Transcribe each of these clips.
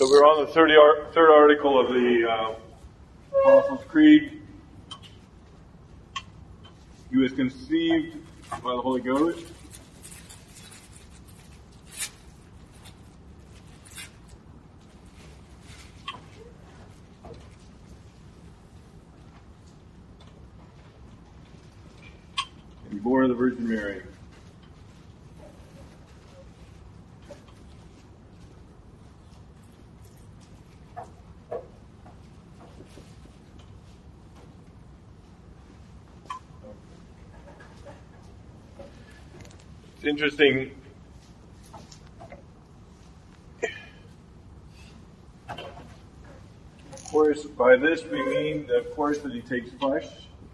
So we're on the third article of the Apostles' Creed. He was conceived by the Holy Ghost. And born of the Virgin Mary. It's interesting. Of course, by this we mean, of course, that he takes flesh.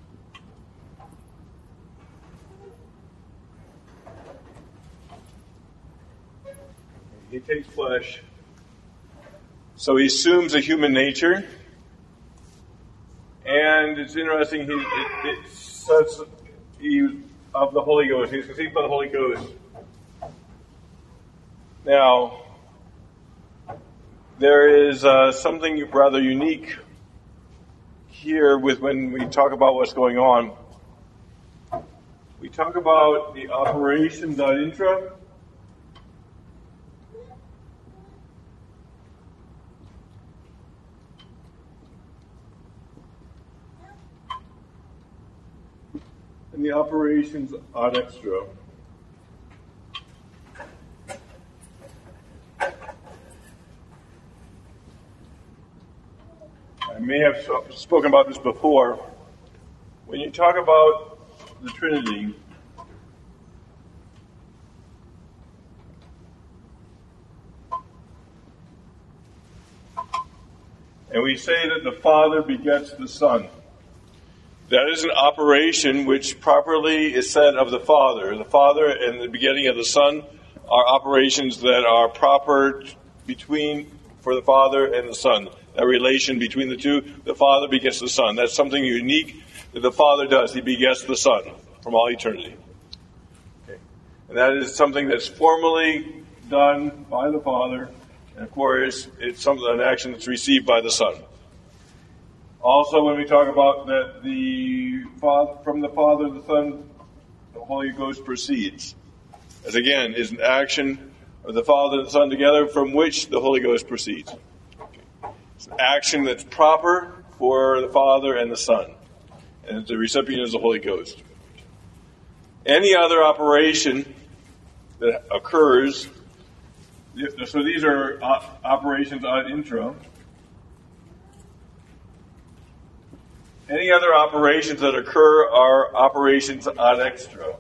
He takes flesh. So he assumes a human nature. And it's interesting, he of the Holy Ghost. He's conceived by the Holy Ghost. Now, there is something rather unique here with when we talk about what's going on. We talk about the operations ad intra. And the operations ad extra. I may have spoken about this before. When you talk about the Trinity, and we say that the Father begets the Son, that is an operation which properly is said of the Father. The Father and the begetting of the Son are operations that are proper for the Father and the Son. That relation between the two, the Father begets the Son. That's something unique that the Father does. He begets the Son from all eternity. Okay. And that is something that's formally done by the Father. And of course, it's an action that's received by the Son. Also, when we talk about that from the Father, the Son, the Holy Ghost proceeds. As again, is an action of the Father and the Son together from which the Holy Ghost proceeds. Okay. It's an action that's proper for the Father and the Son. And the recipient is the Holy Ghost. Any other operation that occurs, so these are operations ad intra. Any other operations that occur are operations ad extra.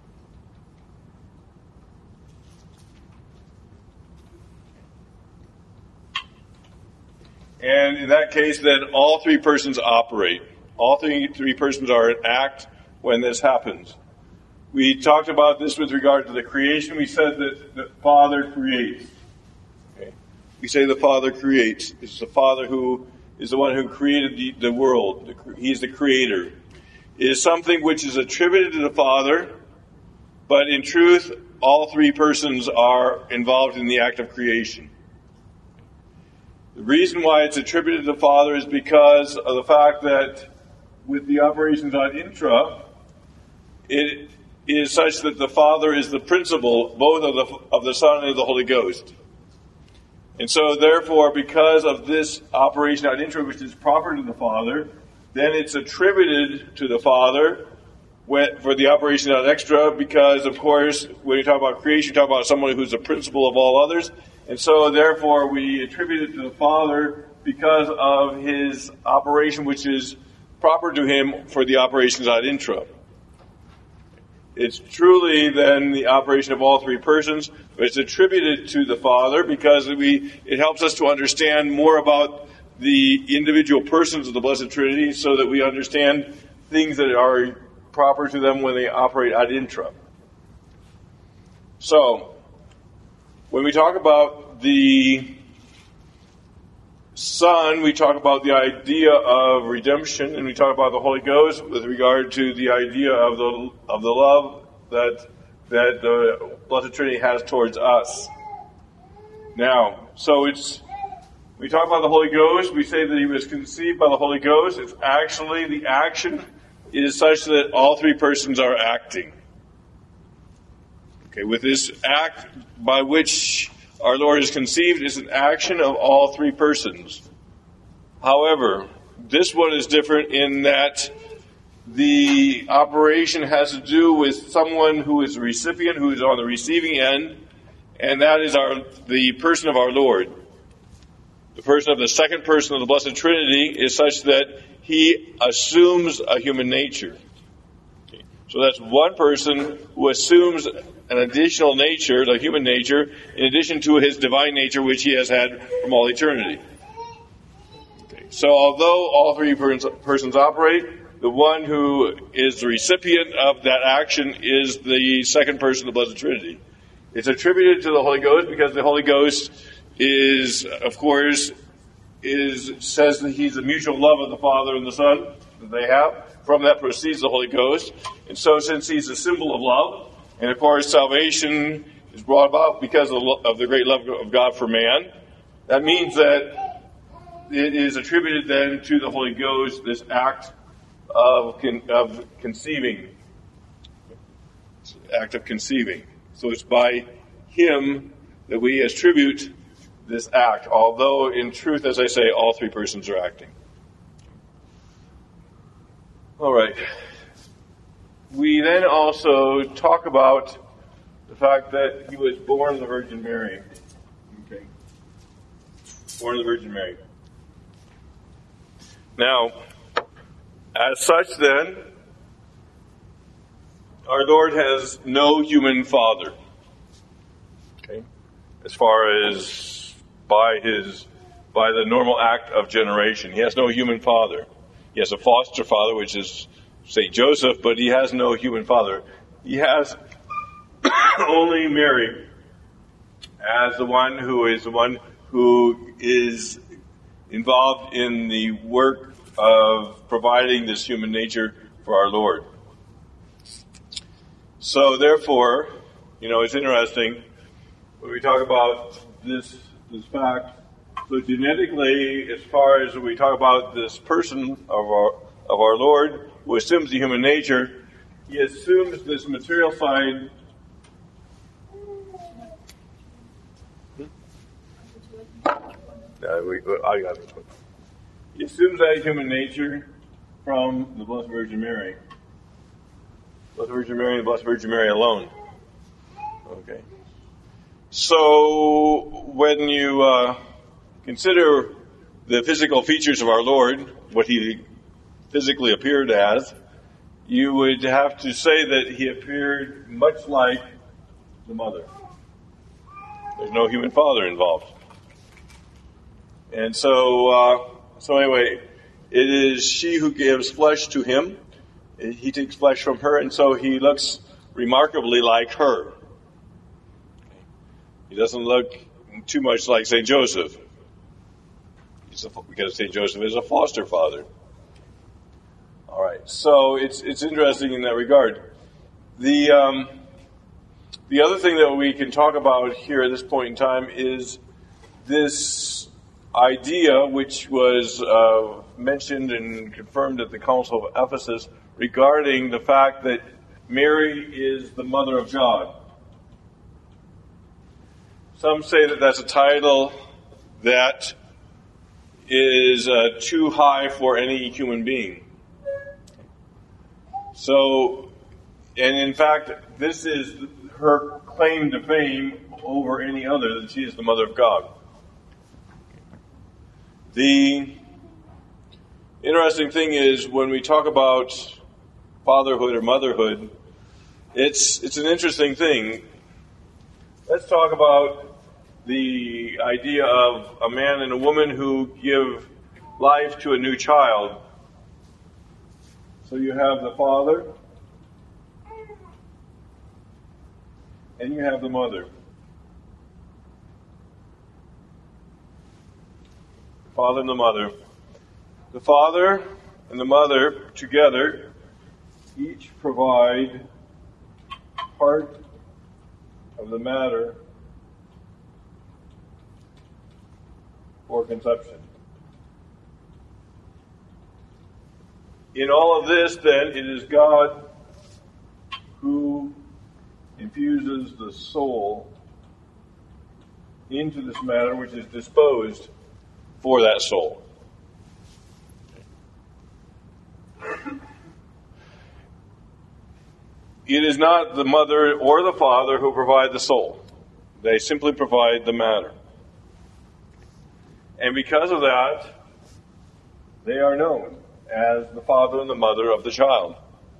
And in that case, then all three persons operate. All three persons are in act when this happens. We talked about this with regard to the creation. We said that the Father creates. Okay. We say the Father creates. It's the Father who is the one who created the world. He's the creator. It is something which is attributed to the Father, but in truth, all three persons are involved in the act of creation. The reason why it's attributed to the Father is because of the fact that with the operations ad intra, it is such that the Father is the principle both of the Son and of the Holy Ghost. And so, therefore, because of this operation ad intra, which is proper to the Father, then it's attributed to the Father for the operation ad extra, because, of course, when you talk about creation, you talk about someone who's the principle of all others. And so, therefore, we attribute it to the Father because of his operation, which is proper to him for the operations ad intra. It's truly then the operation of all three persons, but it's attributed to the Father because it helps us to understand more about the individual persons of the Blessed Trinity so that we understand things that are proper to them when they operate ad intra. So, when we talk about the Son, we talk about the idea of redemption, and we talk about the Holy Ghost with regard to the idea of the love that the Blessed Trinity has towards us. Now, so it's we talk about the Holy Ghost, we say that he was conceived by the Holy Ghost. It's actually, the action is such that all three persons are acting. Okay, with this act by which our Lord is conceived is an action of all three persons. However, this one is different in that the operation has to do with someone who is the recipient, who is on the receiving end, and that is the person of our Lord. The person of the second person of the Blessed Trinity is such that he assumes a human nature. Okay. So that's one person who assumes an additional nature, the human nature, in addition to his divine nature, which he has had from all eternity. Okay. So although all three persons operate, the one who is the recipient of that action is the second person of the Blessed Trinity. It's attributed to the Holy Ghost because the Holy Ghost is, of course, says that he's the mutual love of the Father and the Son that they have. From that proceeds the Holy Ghost. And so since he's a symbol of love, and of course salvation is brought about because of the great love of God for man, that means that it is attributed then to the Holy Ghost, this act of conceiving. Act of conceiving. So it's by him that we attribute this act, although in truth, as I say, all three persons are acting. All right. We then also talk about the fact that he was born of the Virgin Mary. Okay. Born of the Virgin Mary. Now, as such then, our Lord has no human father. Okay? As far as by the normal act of generation. He has no human father. He has a foster father, which is St. Joseph, but he has no human father. He has only Mary as the one who is involved in the work of providing this human nature for our Lord. So therefore, it's interesting when we talk about this fact. So genetically, as far as we talk about this person of our Lord who assumes the human nature, he assumes this material side. I got this one. He assumes that human nature from the Blessed Virgin Mary. Blessed Virgin Mary and the Blessed Virgin Mary alone. Okay. So when you consider the physical features of our Lord, what he physically appeared as, you would have to say that he appeared much like the mother. There's no human father involved. And so anyway, it is she who gives flesh to him. He takes flesh from her, and so he looks remarkably like her. He doesn't look too much like St. Joseph, because St. Joseph is a foster father. All right, so it's interesting in that regard. The other thing that we can talk about here at this point in time is this idea, which was mentioned and confirmed at the Council of Ephesus, regarding the fact that Mary is the Mother of God. Some say that that's a title that is too high for any human being. So, and in fact, this is her claim to fame over any other, that she is the Mother of God. The interesting thing is, when we talk about fatherhood or motherhood, it's an interesting thing. Let's talk about the idea of a man and a woman who give life to a new child. So you have the father and you have the mother. The father and the mother. The father and the mother together each provide part of the matter for conception. In all of this, then, it is God who infuses the soul into this matter which is disposed for that soul. It is not the mother or the father who provide the soul. They simply provide the matter. And because of that, they are known as the father and the mother of the child.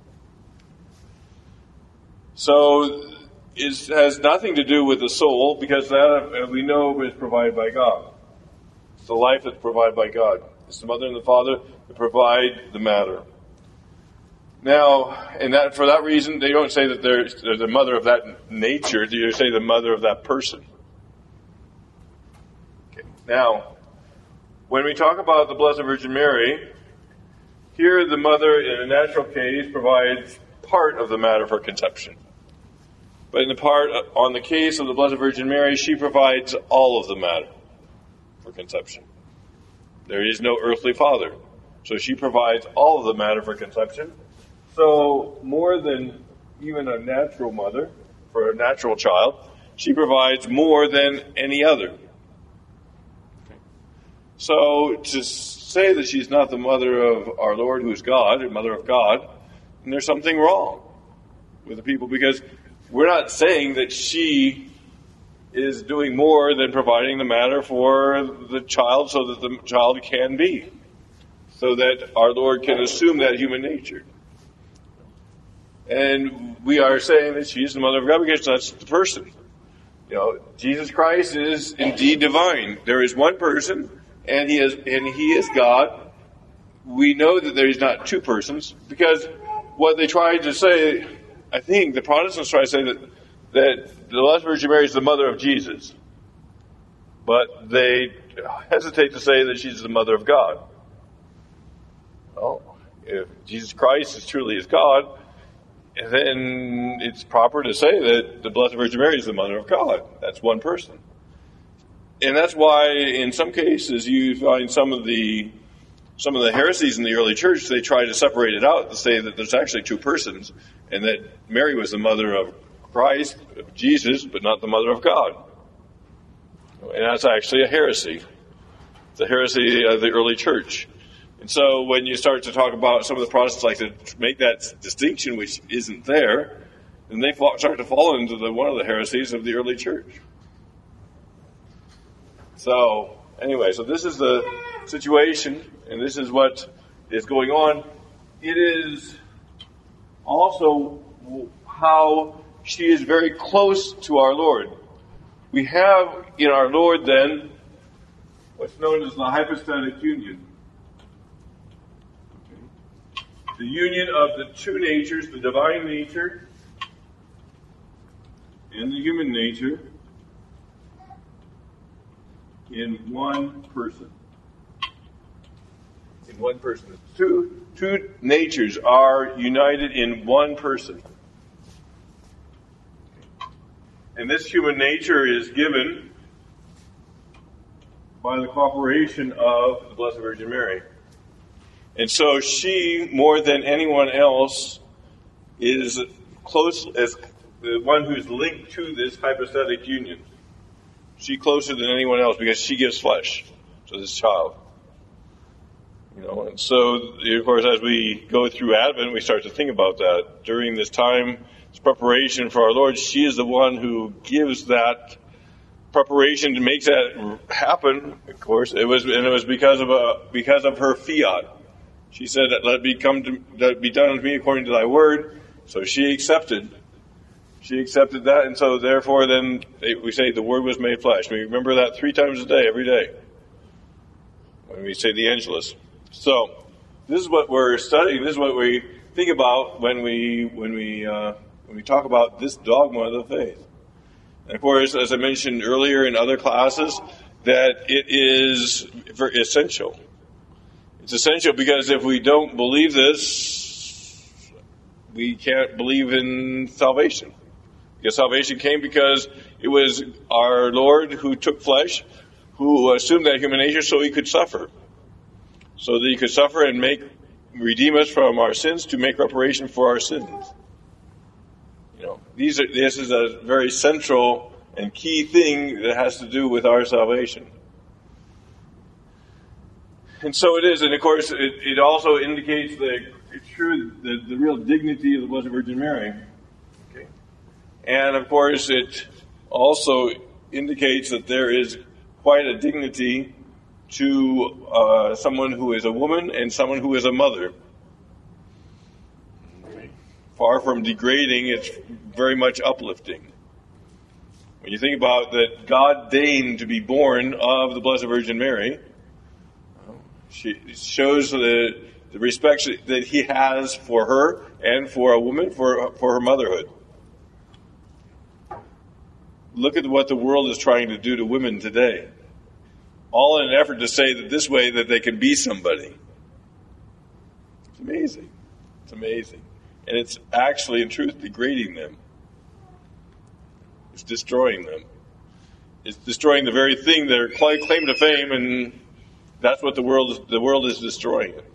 So it has nothing to do with the soul, because that, we know, is provided by God. It's the life that's provided by God. It's the mother and the father that provide the matter. Now, and that for that reason, they don't say that they're the mother of that nature. They say the mother of that person. Okay. Now, when we talk about the Blessed Virgin Mary, here the mother, in a natural case, provides part of the matter for conception. But on the case of the Blessed Virgin Mary, she provides all of the matter for conception. There is no earthly father, so she provides all of the matter for conception. So, more than even a natural mother for a natural child, she provides more than any other. Okay. So, to say that she's not the mother of our Lord, who is God, or mother of God, and there's something wrong with the people, because we're not saying that she is doing more than providing the matter for the child so that the child can be, so that our Lord can assume that human nature. And we are saying that she's the mother of God because that's the person. You know, Jesus Christ is indeed divine. There is one person, and he is God. We know that there is not two persons, because what they tried to say, I think the Protestants try to say that the Blessed Virgin Mary is the mother of Jesus, but they hesitate to say that she's the mother of God. Well, if Jesus Christ is truly his God, then it's proper to say that the Blessed Virgin Mary is the mother of God. That's one person. And that's why in some cases you find some of the heresies in the early church, they try to separate it out to say that there's actually two persons, and that Mary was the mother of Christ, of Jesus, but not the mother of God. And that's actually a heresy. It's a heresy of the early church. And so when you start to talk about, some of the Protestants like to make that distinction, which isn't there, then they start to fall into one of the heresies of the early church. So, anyway, so this is the situation, and this is what is going on. It is also how she is very close to our Lord. We have in our Lord, then, what's known as the hypostatic union. The union of the two natures, the divine nature and the human nature, in one person. In one person. Two natures are united in one person. And this human nature is given by the cooperation of the Blessed Virgin Mary. And so she, more than anyone else, is close as the one who's linked to this hypostatic union. She closer than anyone else because she gives flesh to this child. You know, and so, of course, as we go through Advent, we start to think about that. During this time, this preparation for our Lord, she is the one who gives that preparation to make that happen. Of course, it was because of her fiat. She said, let it be done unto me according to thy word. So she accepted. She accepted that, and so therefore then we say the word was made flesh. We remember that 3 times a day, every day, when we say the Angelus. So this is what we're studying. This is what we think about when we talk about this dogma of the faith. And of course, as I mentioned earlier in other classes, that it is very essential. It's essential because if we don't believe this, we can't believe in salvation. Because salvation came because it was our Lord who took flesh, who assumed that human nature so he could suffer. So that he could suffer and redeem us from our sins to make reparation for our sins. This is a very central and key thing that has to do with our salvation. And so it is, and of course it also indicates the real dignity of the Blessed Virgin Mary. Okay. And of course it also indicates that there is quite a dignity to someone who is a woman and someone who is a mother. Far from degrading, it's very much uplifting. When you think about that God deigned to be born of the Blessed Virgin Mary, she shows the respect that he has for her and for a woman, for her motherhood. Look at what the world is trying to do to women today. All in an effort to say that this way that they can be somebody. It's amazing. It's amazing. And it's actually, in truth, degrading them. It's destroying them. It's destroying the very thing they're claim to fame, and that's what the world is destroying it.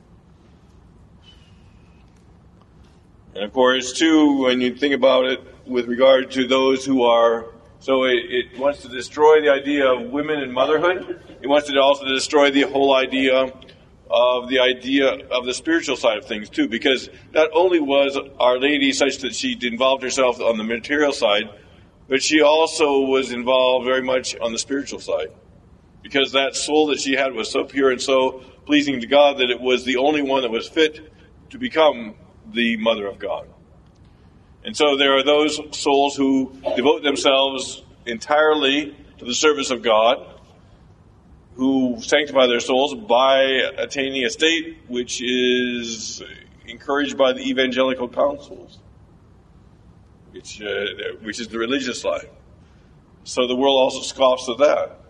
And of course, too, when you think about it with regard to those who are, so it wants to destroy the idea of women and motherhood. It wants to also destroy the whole idea of the spiritual side of things too, because not only was Our Lady such that she involved herself on the material side, but she also was involved very much on the spiritual side, because that soul that she had was so pure and so pleasing to God that it was the only one that was fit to become the Mother of God. And so there are those souls who devote themselves entirely to the service of God, who sanctify their souls by attaining a state which is encouraged by the evangelical counsels, which is the religious life. So the world also scoffs at that.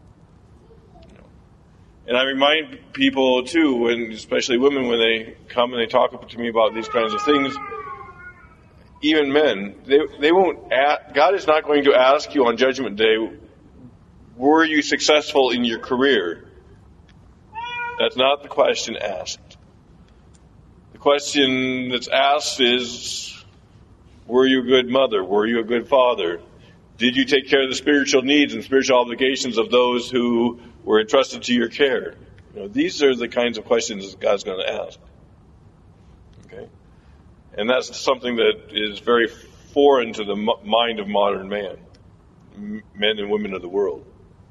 And I remind people too, and especially women, when they come and they talk to me about these kinds of things, even men, they won't. God is not going to ask you on Judgment Day, were you successful in your career? That's not the question asked. The question that's asked is, were you a good mother? Were you a good father? Did you take care of the spiritual needs and spiritual obligations of those who were entrusted to your care? These are the kinds of questions that God's going to ask. Okay? And that's something that is very foreign to the mind of modern man, men and women of the world.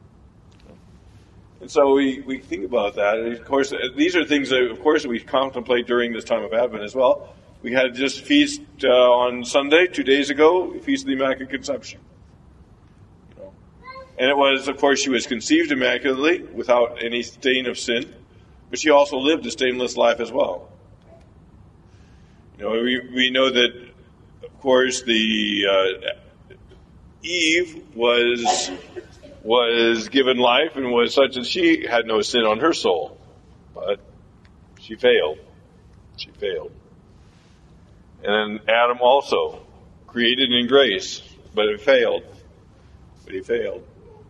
And so we think about that. And of course, these are things that, of course, we contemplate during this time of Advent as well. We had just feast on Sunday, 2 days ago, Feast of the Immaculate Conception. And it was, of course, she was conceived immaculately, without any stain of sin, but she also lived a stainless life as well. We know that, of course, the Eve was given life and was such that she had no sin on her soul, but she failed. She failed. And then Adam also, created in grace, but it failed. But he failed.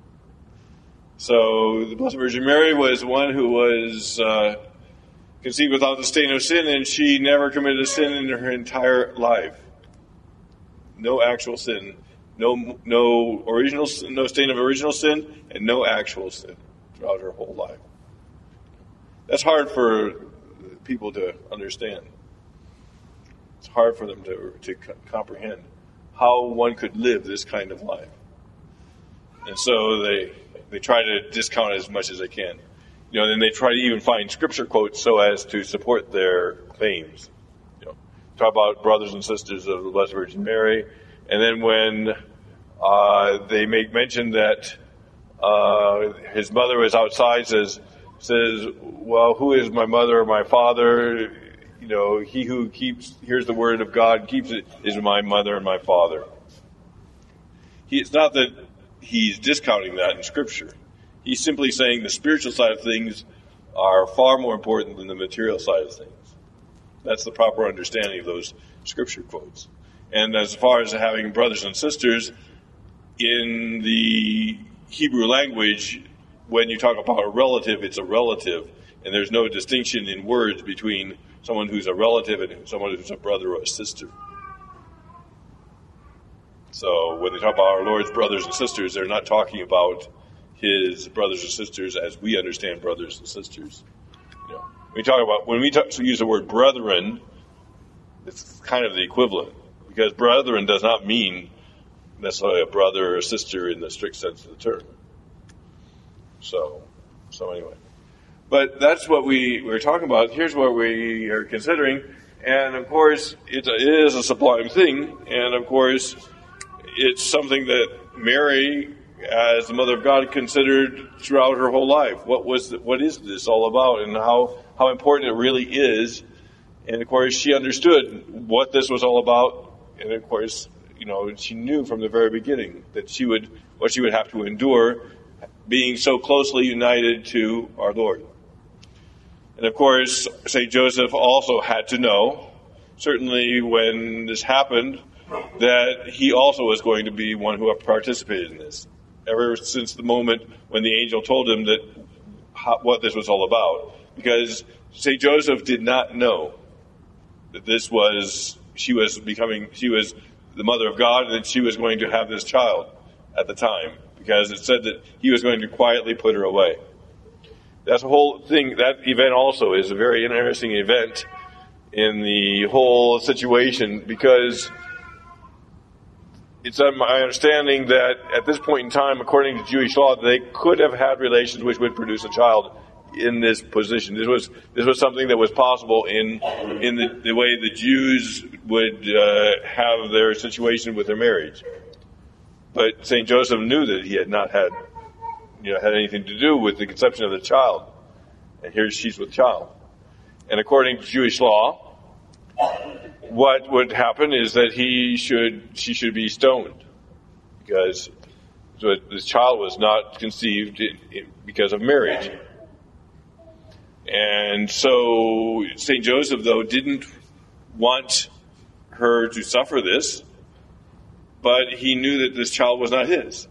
So the Blessed Virgin Mary was one who was conceived without the stain of sin, and she never committed a sin in her entire life. No actual sin. No stain of original sin, and no actual sin throughout her whole life. That's hard for people to understand. It's hard for them to comprehend how one could live this kind of life. And so they try to discount it as much as they can. Then they try to even find scripture quotes so as to support their claims. Talk about brothers and sisters of the Blessed Virgin Mary, and then when they make mention that his mother was outside, says, well, who is my mother or my father? He who hears the word of God, keeps it, is my mother and my father. It's not that he's discounting that in Scripture. He's simply saying the spiritual side of things are far more important than the material side of things. That's the proper understanding of those Scripture quotes. And as far as having brothers and sisters, in the Hebrew language, when you talk about a relative, it's a relative, and there's no distinction in words between someone who's a relative and someone who's a brother or a sister. So when they talk about our Lord's brothers and sisters, they're not talking about his brothers and sisters as we understand brothers and sisters. You know, when we use the word brethren, it's kind of the equivalent, because brethren does not mean necessarily a brother or a sister in the strict sense of the term. So anyway. But that's what we're talking about. Here's what we are considering. And, of course, it is a sublime thing. And, of course, it's something that Mary, as the Mother of God, considered throughout her whole life. What is this all about, and how important it really is. And, of course, she understood what this was all about. And, of course, she knew from the very beginning that what she would have to endure being so closely united to our Lord. And of course, St. Joseph also had to know, certainly when this happened, that he also was going to be one who participated in this. Ever since the moment when the angel told him what this was all about. Because St. Joseph did not know that she was the Mother of God, and that she was going to have this child at the time. Because it said that he was going to quietly put her away. That whole thing, that event also is a very interesting event in the whole situation, because it's my understanding that at this point in time, according to Jewish law, they could have had relations which would produce a child in this position. This was something that was possible in the way the Jews would have their situation with their marriage. But St. Joseph knew that he had not had anything to do with the conception of the child. And here she's with child. And according to Jewish law, what would happen is that she should be stoned, because this child was not conceived because of marriage. And so St. Joseph, though, didn't want her to suffer this, but he knew that this child was not his.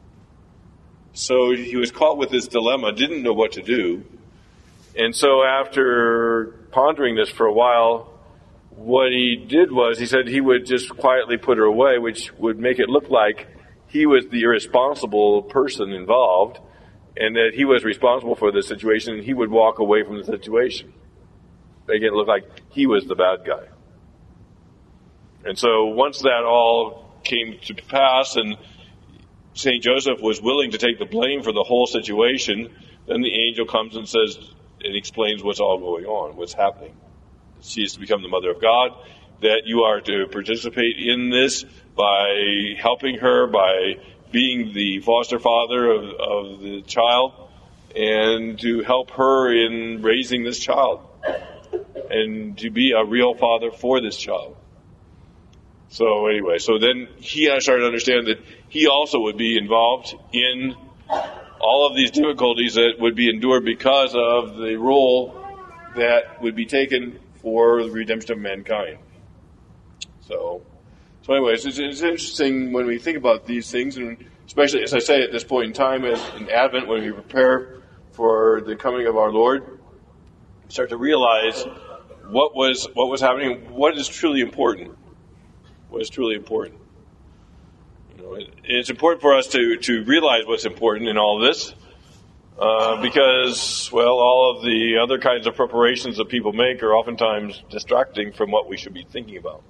So he was caught with this dilemma, didn't know what to do. And so after pondering this for a while, what he did was he said he would just quietly put her away, which would make it look like he was the irresponsible person involved, and that he was responsible for the situation, and he would walk away from the situation. Make it look like he was the bad guy. And so once that all came to pass, and St. Joseph was willing to take the blame for the whole situation, then the angel comes and says, and explains what's all going on, what's happening. She is to become the Mother of God, that you are to participate in this by helping her, by being the foster father of the child, and to help her in raising this child, and to be a real father for this child. So anyway, so then he started to understand that he also would be involved in all of these difficulties that would be endured because of the role that would be taken for the redemption of mankind. So anyways, it's interesting when we think about these things, and especially, as I say, at this point in time, as in Advent, when we prepare for the coming of our Lord, we start to realize what was happening, what is truly important. What is truly important. It's important for us to realize what's important in all this, because, all of the other kinds of preparations that people make are oftentimes distracting from what we should be thinking about.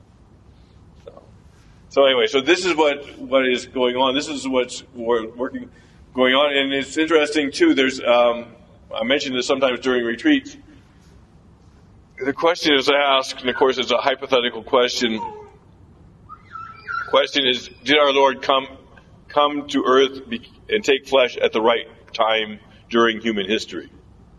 So anyway, so this is what is going on. This is what's going on, and it's interesting too. There's I mention this sometimes during retreats. The question is asked, and of course it's a hypothetical question. The question is, did our Lord come to earth and take flesh at the right time during human history?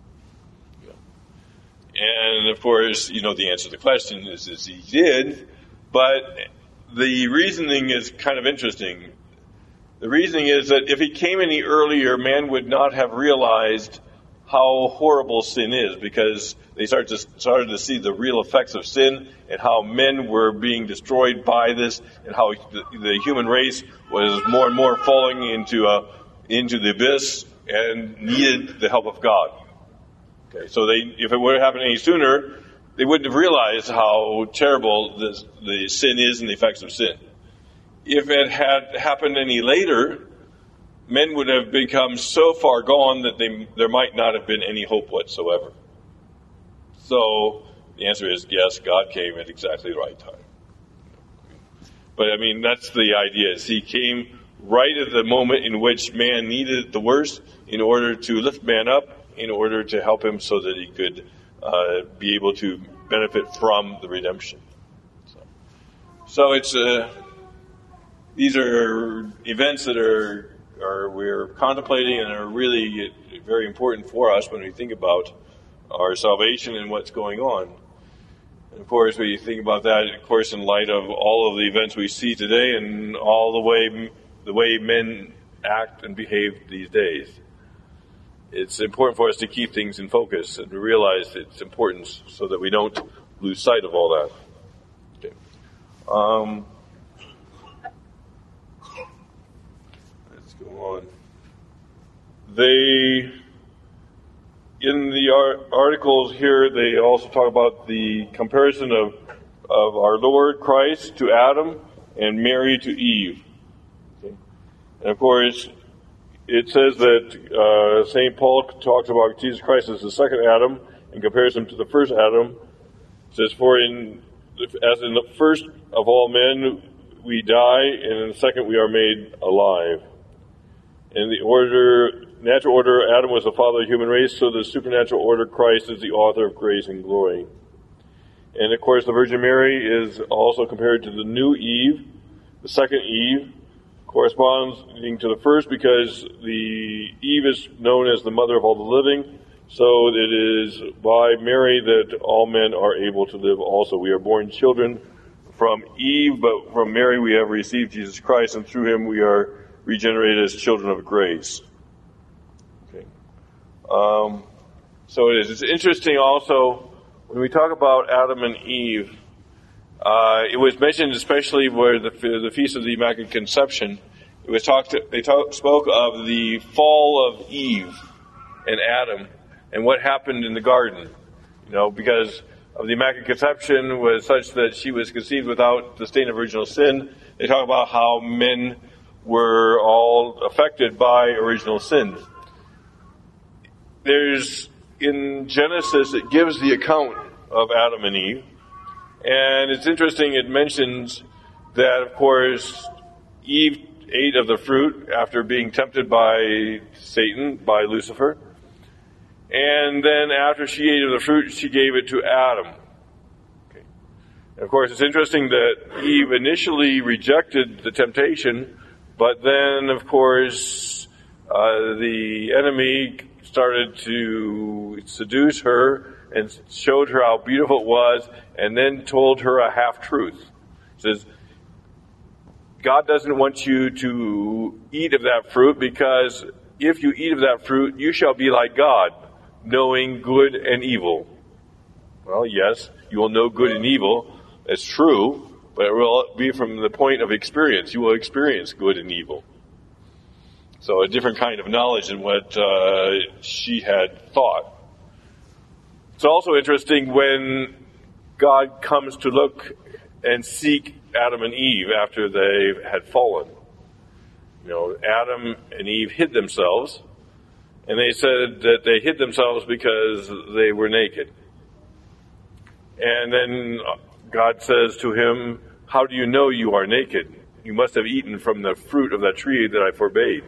And of course, the answer to the question is he did, but the reasoning is kind of interesting. The reasoning is that if he came any earlier, man would not have realized how horrible sin is, because they started to see the real effects of sin and how men were being destroyed by this, and how the human race was more and more falling into the abyss, and needed the help of God. Okay, so if it would have happened any sooner, they wouldn't have realized how terrible the sin is and the effects of sin. If it had happened any later, men would have become so far gone that there might not have been any hope whatsoever. So the answer is yes, God came at exactly the right time. But I mean, that's the idea, is he came right at the moment in which man needed it the worst in order to lift man up, in order to help him so that he could be able to benefit from the redemption. So it's these are events that we're contemplating and are really very important for us when we think about our salvation and what's going on. And of course, when you think about that, of course, in light of all of the events we see today and all the way men act and behave these days, it's important for us to keep things in focus and to realize its importance so that we don't lose sight of all that. Okay. Let's go on. In the articles here, they also talk about the comparison of our Lord Christ to Adam and Mary to Eve. Okay. And of course, it says that St. Paul talks about Jesus Christ as the second Adam and compares him to the first Adam. It says, as in the first of all men we die, and in the second we are made alive. In the natural order, Adam was the father of the human race, so the supernatural order, Christ is the author of grace and glory. And of course, the Virgin Mary is also compared to the new Eve, the second Eve, corresponding to the first because the Eve is known as the mother of all the living. So it is by Mary that all men are able to live also. We are born children from Eve, but from Mary we have received Jesus Christ, and through him we are regenerated as children of grace. Okay. So it is. It's interesting also when we talk about Adam and Eve. It was mentioned, especially where the Feast of the Immaculate Conception. It was spoke of the fall of Eve and Adam and what happened in the garden. Because of the Immaculate Conception was such that she was conceived without the stain of original sin. They talk about how men were all affected by original sin. In Genesis, it gives the account of Adam and Eve. And it's interesting, it mentions that, of course, Eve ate of the fruit after being tempted by Satan, by Lucifer. And then after she ate of the fruit, she gave it to Adam. Okay. And of course, it's interesting that Eve initially rejected the temptation, but then, of course, the enemy started to seduce her and showed her how beautiful it was, and then told her a half-truth. It says, God doesn't want you to eat of that fruit, because if you eat of that fruit, you shall be like God, knowing good and evil. Well, yes, you will know good and evil. That's true. But it will be from the point of experience. You will experience good and evil. So a different kind of knowledge than what she had thought. It's also interesting when God comes to look and seek Adam and Eve after they had fallen. Adam and Eve hid themselves, and they said that they hid themselves because they were naked. And then God says to him, how do you know you are naked? You must have eaten from the fruit of that tree that I forbade.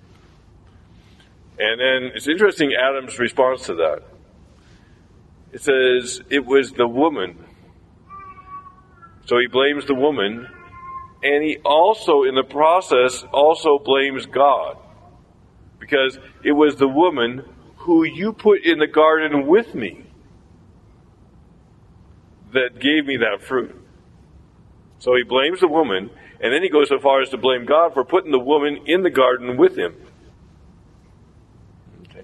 And then it's interesting Adam's response to that. It says, it was the woman. So he blames the woman, and he also, in the process, also blames God. Because it was the woman who you put in the garden with me that gave me that fruit. So he blames the woman, and then he goes so far as to blame God for putting the woman in the garden with him. Okay.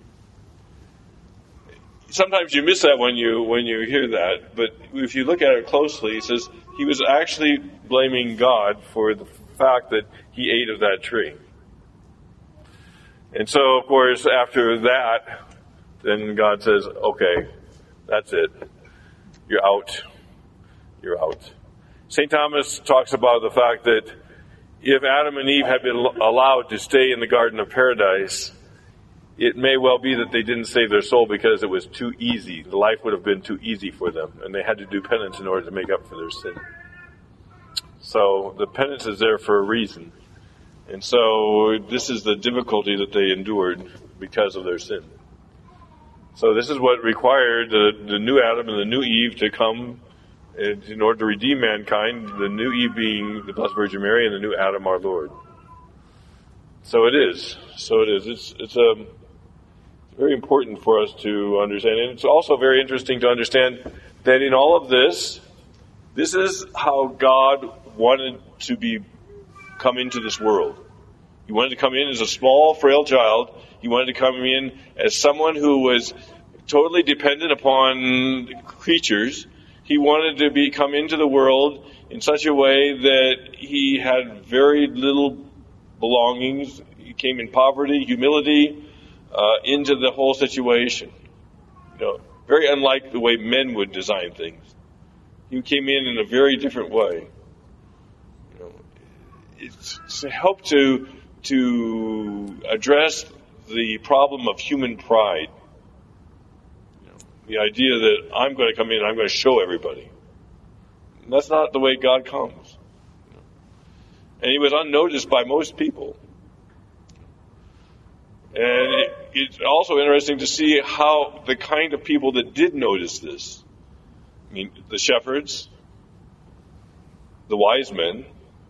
Sometimes you miss that when you hear that, but if you look at it closely, it says he was actually blaming God for the fact that he ate of that tree. And so, of course, after that, then God says, okay, that's it. You're out. You're out. St. Thomas talks about the fact that if Adam and Eve had been allowed to stay in the Garden of Paradise, it may well be that they didn't save their soul because it was too easy. The life would have been too easy for them, and they had to do penance in order to make up for their sin. So the penance is there for a reason. And so this is the difficulty that they endured because of their sin. So this is what required the new Adam and the new Eve to come in order to redeem mankind, the new Eve being the Blessed Virgin Mary and the new Adam our Lord. So it is. It's very important for us to understand. And it's also very interesting to understand that in all of this is how God wanted to come into this world. He wanted to come in as a small, frail child. He wanted to come in as someone who was totally dependent upon creatures. He wanted to come into the world in such a way that he had very little belongings. He came in poverty, humility, into the whole situation. Very unlike the way men would design things. He came in a very different way. It's to help to address the problem of human pride. The idea that I'm going to come in and I'm going to show everybody. And that's not the way God comes. And he was unnoticed by most people. And it's also interesting to see how the kind of people that did notice this, the shepherds, the wise men.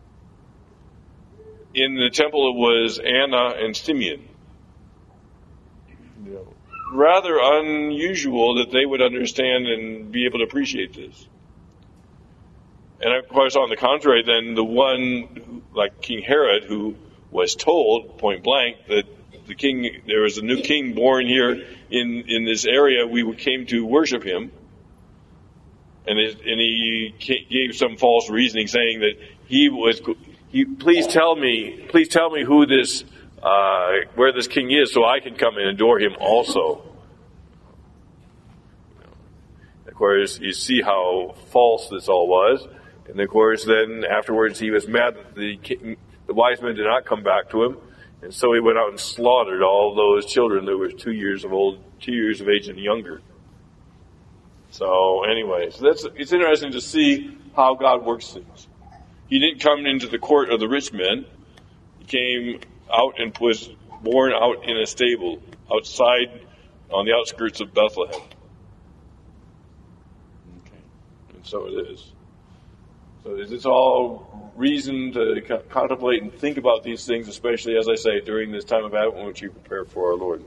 In the temple it was Anna and Simeon. Rather unusual that they would understand and be able to appreciate this. And of course, on the contrary, then the one, like King Herod, who was told point blank that there was a new king born here in this area, we came to worship him. And he gave some false reasoning, saying that please tell me who this, where this king is, so I can come and adore him also. Of course, you see how false this all was. And of course, then afterwards he was mad that the wise men did not come back to him. And so he went out and slaughtered all those children that were 2 years of age and younger. So anyway, it's interesting to see how God works things. He didn't come into the court of the rich men. He came out and was born out in a stable outside on the outskirts of Bethlehem. Okay. And so it is. So it's all reason to contemplate and think about these things, especially, as I say, during this time of Advent in which we prepare for our Lord.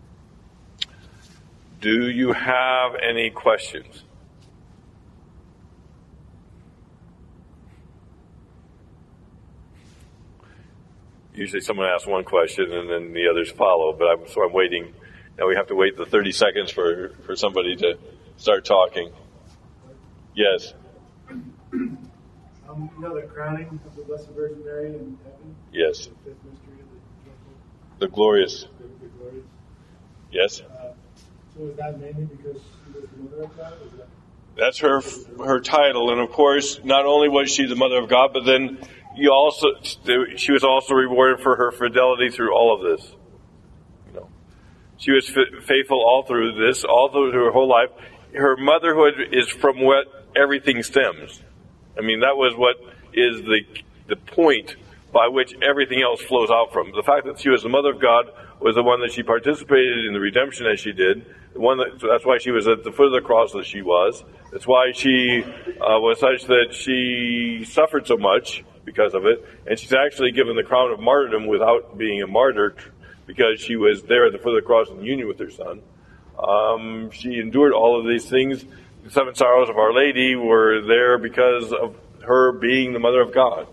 Do you have any questions? Usually someone asks one question and then the others follow, but I'm waiting. Now we have to wait the 30 seconds for somebody to start talking. Yes? The crowning of the Blessed Virgin Mary in heaven? Yes. The fifth mystery of the glorious. The glorious. Yes? So is that mainly because she was the mother of God? That's her title, and of course, not only was she the mother of God, but then she was also rewarded for her fidelity through all of this. She was faithful all through this, all through her whole life. Her motherhood is from what everything stems. That was what is the point by which everything else flows out from. The fact that she was the mother of God was the one that she participated in the redemption as she did. That's why she was at the foot of the cross that she was. That's why she was such that she suffered so much because of it. And she's actually given the crown of martyrdom without being a martyr because she was there at the foot of the cross in union with her son. She endured all of these things. The 7 sorrows of Our Lady were there because of her being the mother of God.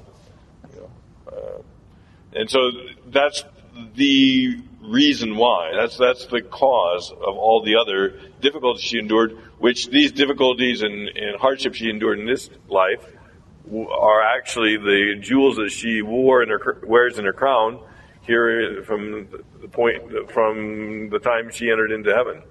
And so that's the reason why. That's the cause of all the other difficulties she endured, which these difficulties and hardships she endured in this life are actually the jewels that she wears in her crown here from the time she entered into heaven.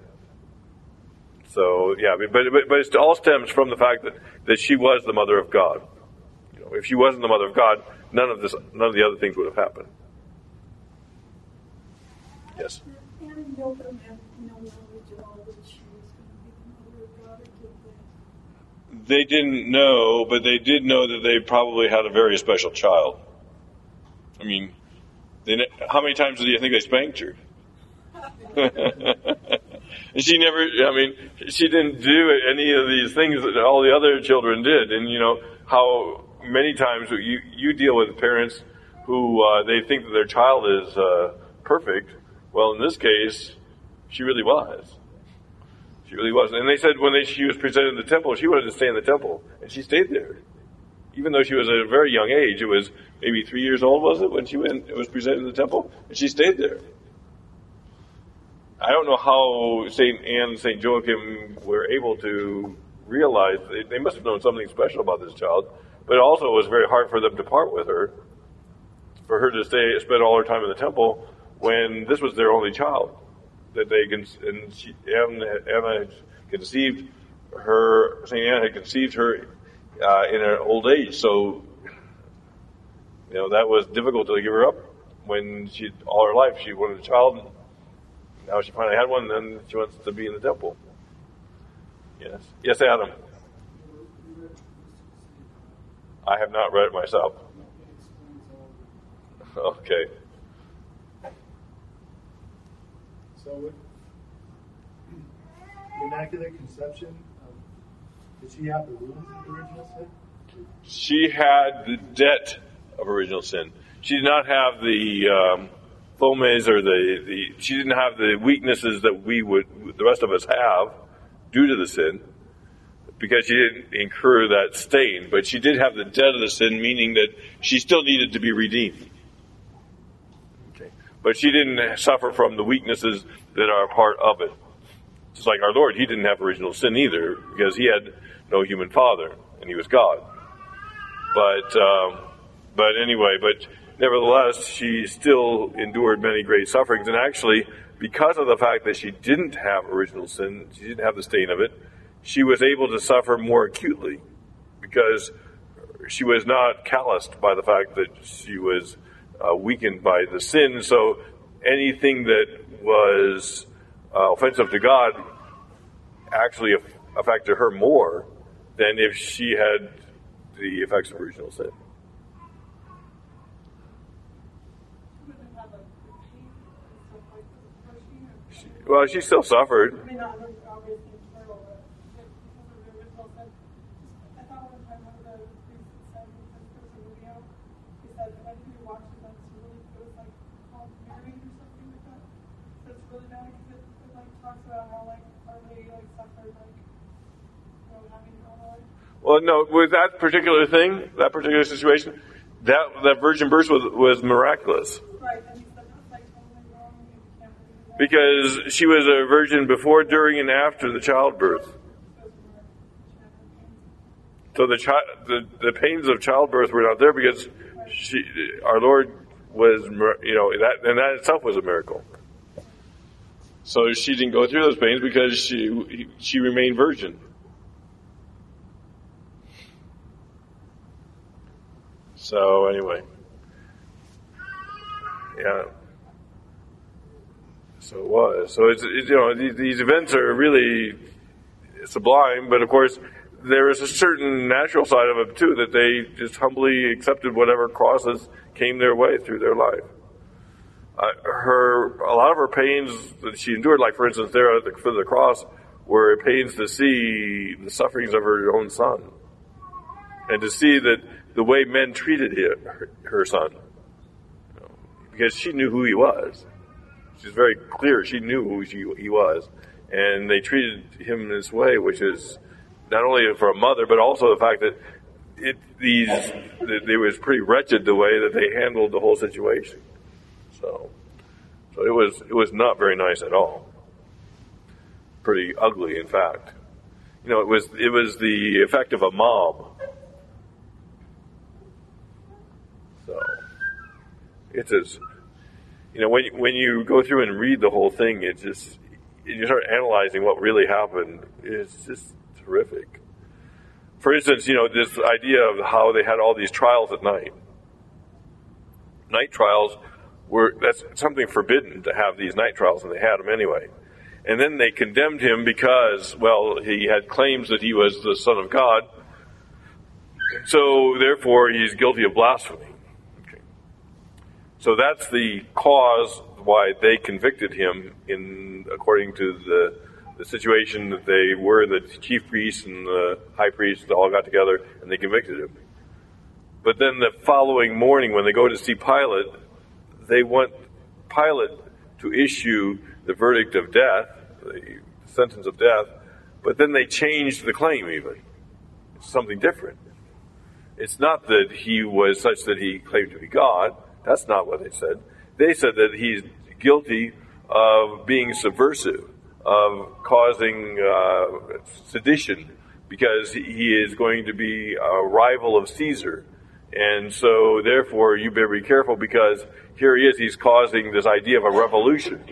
So yeah, but it all stems from the fact that she was the mother of God. If she wasn't the mother of God, none of the other things would have happened. Yes. They didn't know, but they did know that they probably had a very special child. I mean, how many times do you think they spanked her? And she didn't do any of these things that all the other children did. And how many times you deal with parents who they think that their child is perfect. Well, in this case, she really was. She really was. And they said when she was presented in the temple, she wanted to stay in the temple. And she stayed there. Even though she was at a very young age. It was maybe 3 years old, was it, when it was presented in the temple? And she stayed there. I don't know how St. Anne and St. Joachim were able to realize. They must have known something special about this child. But also it was very hard for them to part with her. For her to spend all her time in the temple when this was their only child. That Anna had conceived her, St. Anne had conceived her in her old age. So, that was difficult to give her up when all her life she wanted a child. And now she finally had one, and then she wants to be in the temple. Yes. Yes, Adam. I have not read it myself. Okay. So with the Immaculate Conception, did she have the wounds of the original sin? She had the debt of original sin. She did not have the fomes or she didn't have the weaknesses that the rest of us have due to the sin, because she didn't incur that stain. But she did have the debt of the sin, meaning that she still needed to be redeemed. But she didn't suffer from the weaknesses that are part of it. Just like our Lord, he didn't have original sin either, because he had no human father, and he was God. But nevertheless, she still endured many great sufferings. And actually, because of the fact that she didn't have original sin, she didn't have the stain of it, she was able to suffer more acutely, because she was not calloused by the fact that she was weakened by the sin. So anything that was offensive to God actually affected her more than if she had the effects of original sin. She still suffered. Well, no, with that particular situation, that virgin birth was miraculous. Right, and he said that's like totally wrong. Because she was a virgin before, during, and after the childbirth. So the pains of childbirth were not there, because our Lord was, that itself was a miracle. So she didn't go through those pains because she remained virgin. So anyway, yeah. So it was. So it's these events are really sublime, but of course there is a certain natural side of it too, that they just humbly accepted whatever crosses came their way through their life. A lot of her pains that she endured, like for instance there at the foot of the cross, were pains to see the sufferings of her own son, and to see that the way men treated her son, because she knew who he was. She's very clear. She knew who he was, and they treated him in this way, which is not only for a mother, but also the fact that it was pretty wretched the way that they handled the whole situation. So it was not very nice at all. Pretty ugly, in fact. It was the effect of a mob. So When you go through and read the whole thing, you start analyzing what really happened. It's just terrific. For instance, this idea of how they had all these trials at night. Night trials that's something forbidden to have these night trials, and they had them anyway. And then they condemned him because, he had claims that he was the Son of God. So therefore, he's guilty of blasphemy. Okay. So that's the cause why they convicted him according to the situation that they were. The chief priests and the high priest all got together and they convicted him. But then the following morning, when they go to see Pilate, they want Pilate to issue the verdict of death, the sentence of death, but then they changed the claim even. It's something different. It's not that he was such that he claimed to be God. That's not what they said. They said that he's guilty of being subversive, of causing sedition, because he is going to be a rival of Caesar. And so, therefore, you better be careful, because here he is, he's causing this idea of a revolution,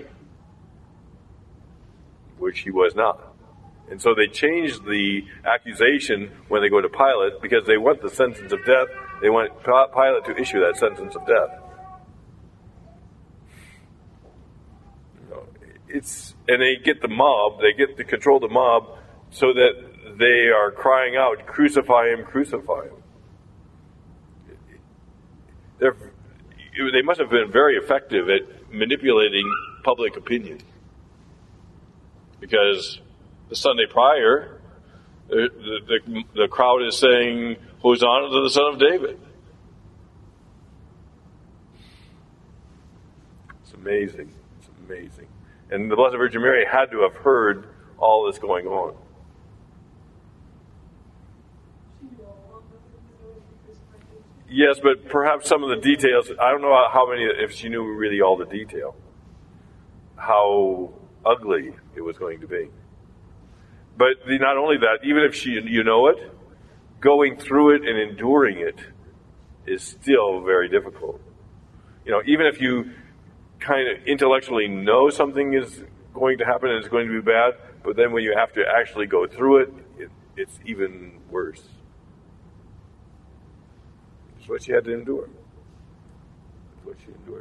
which he was not. And so they changed the accusation when they go to Pilate, because they want the sentence of death. They want Pilate to issue that sentence of death. And they get the mob, they get to control the mob so that they are crying out, "Crucify him, crucify him." They must have been very effective at manipulating public opinion, because the Sunday prior, the crowd is saying, "Hosanna to the Son of David." It's amazing. It's amazing. And the Blessed Virgin Mary had to have heard all this going on. Yes, but perhaps some of the details, I don't know if she knew really all the detail, how ugly it was going to be. But not only that, even if you know it, going through it and enduring it is still very difficult. Even if you kind of intellectually know something is going to happen and it's going to be bad, but then when you have to actually go through it, it's even worse. It's what she had to endure. It's what she endured.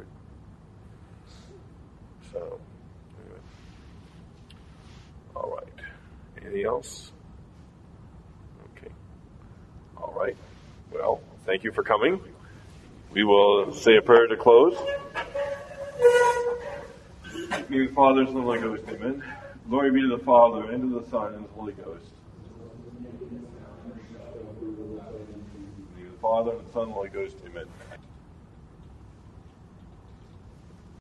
So, anyway. All right. Anything else? Okay. All right. Well, thank you for coming. We will say a prayer to close. Be the Father, Son, and Holy Ghost. Amen. Glory be to the Father, and to the Son, and to the Holy Ghost. Be the Father, and the Son, and the Holy Ghost. Amen.